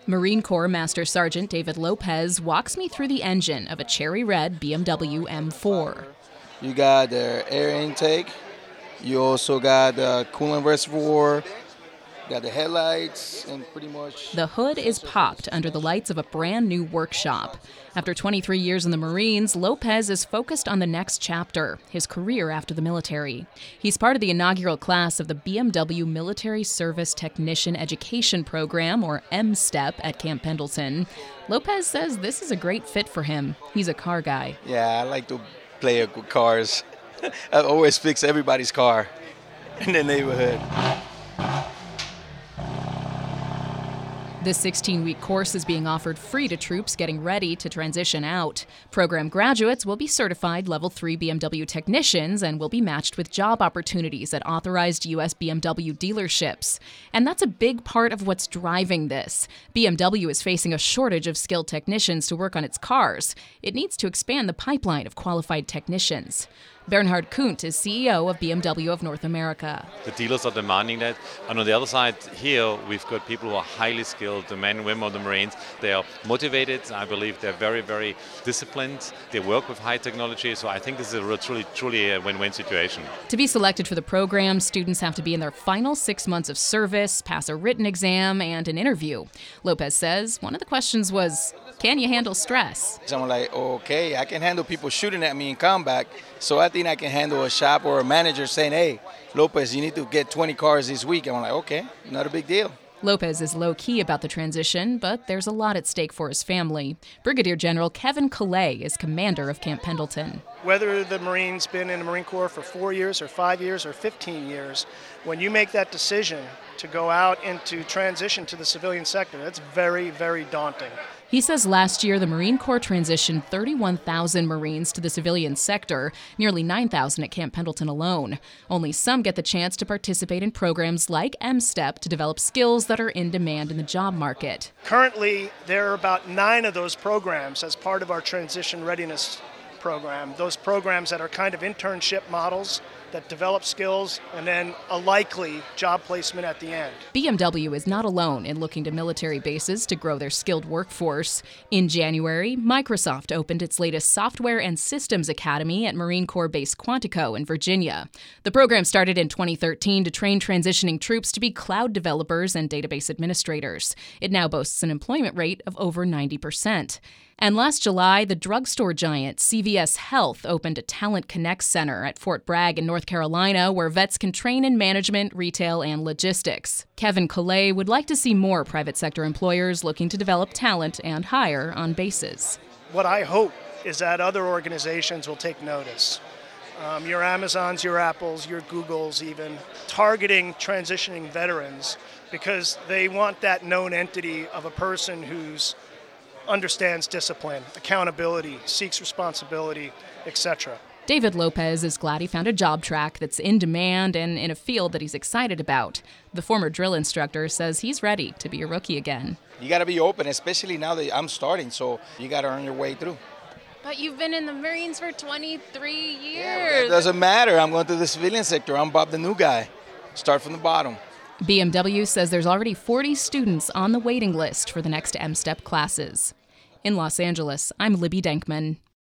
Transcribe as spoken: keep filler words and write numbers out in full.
Marine Corps Master Sergeant David Lopez walks me through the engine of a cherry red B M W M four. You got the air intake, you also got the coolant reservoir, got the headlights, and pretty much... The hood is popped under the lights of a brand new workshop. After twenty-three years in the Marines, Lopez is focused on the next chapter, his career after the military. He's part of the inaugural class of the B M W Military Service Technician Education Program, or M STEP, at Camp Pendleton. Lopez says this is a great fit for him. He's a car guy. Yeah, I like to play with cars. I always fix everybody's car in the neighborhood. This sixteen-week course is being offered free to troops getting ready to transition out. Program graduates will be certified Level three B M W technicians and will be matched with job opportunities at authorized U S B M W dealerships. And that's a big part of what's driving this. B M W is facing a shortage of skilled technicians to work on its cars. It needs to expand the pipeline of qualified technicians. Bernhard Kunt is C E O of B M W of North America. The dealers are demanding that. And on the other side, here, we've got people who are highly skilled, the men and women of the Marines. They are motivated. I believe they're very, very disciplined. They work with high technology. So I think this is a truly, truly a win-win situation. To be selected for the program, students have to be in their final six months of service, pass a written exam, and an interview. Lopez says one of the questions was, can you handle stress? So I'm like, okay, I can handle people shooting at me in combat. So I think I can handle a shop or a manager saying, hey, Lopez, you need to get twenty cars this week. I'm like, okay, not a big deal. Lopez is low-key about the transition, but there's a lot at stake for his family. Brigadier General Kevin Calais is commander of Camp Pendleton. Whether the Marine's been in the Marine Corps for four years or five years or fifteen years, when you make that decision to go out into transition to the civilian sector, that's very, very daunting. He says last year the Marine Corps transitioned thirty-one thousand Marines to the civilian sector, nearly nine thousand at Camp Pendleton alone. Only some get the chance to participate in programs like M STEP to develop skills that are in demand in the job market. Currently, there are about nine of those programs as part of our transition readiness program. Those programs that are kind of internship models that develop skills and then a likely job placement at the end. B M W is not alone in looking to military bases to grow their skilled workforce. In January, Microsoft opened its latest Software and Systems Academy at Marine Corps Base Quantico in Virginia. The program started in twenty thirteen to train transitioning troops to be cloud developers and database administrators. It now boasts an employment rate of over ninety percent. And last July, the drugstore giant C V S Health opened a Talent Connect Center at Fort Bragg in North Carolina where vets can train in management, retail, and logistics. Kevin Calais would like to see more private sector employers looking to develop talent and hire on bases. What I hope is that other organizations will take notice. Um, your Amazons, your Apples, your Googles even, targeting transitioning veterans because they want that known entity of a person who's understands discipline, accountability, seeks responsibility, et cetera. David Lopez is glad he found a job track that's in demand and in a field that he's excited about. The former drill instructor says he's ready to be a rookie again. You got to be open, especially now that I'm starting, so you got to earn your way through. But you've been in the Marines for twenty-three years. Yeah, that doesn't matter. I'm going to the civilian sector. I'm Bob the new guy. Start from the bottom. B M W says there's already forty students on the waiting list for the next M STEP classes. In Los Angeles, I'm Libby Denkman.